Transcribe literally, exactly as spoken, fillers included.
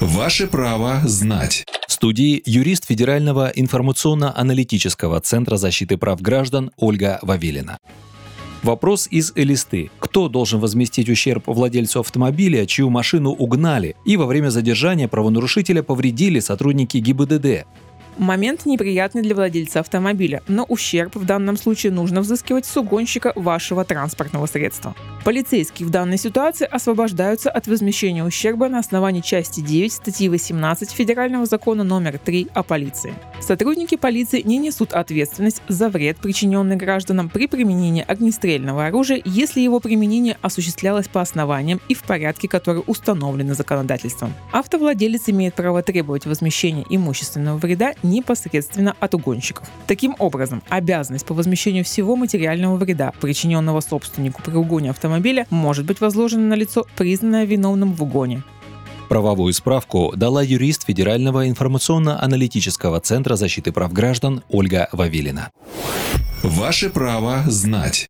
Ваше право знать. В студии юрист Федерального информационно-аналитического центра защиты прав граждан Ольга Вавилина. Вопрос из Элисты. Кто должен возместить ущерб владельцу автомобиля, чью машину угнали, и во время задержания правонарушителя повредили сотрудники ГИБДД? Момент неприятный для владельца автомобиля, но ущерб в данном случае нужно взыскивать с угонщика вашего транспортного средства. Полицейские в данной ситуации освобождаются от возмещения ущерба на основании части девять статьи восемнадцать Федерального закона номер три о полиции. Сотрудники полиции не несут ответственность за вред, причиненный гражданам при применении огнестрельного оружия, если его применение осуществлялось по основаниям и в порядке, которые установлены законодательством. Автовладелец имеет право требовать возмещения имущественного вреда непосредственно от угонщиков. Таким образом, обязанность по возмещению всего материального вреда, причиненного собственнику при угоне автомобиля, может быть возложена на лицо, признанное виновным в угоне. Правовую справку дала юрист Федерального информационно-аналитического центра защиты прав граждан Ольга Вавилина. Ваше право знать.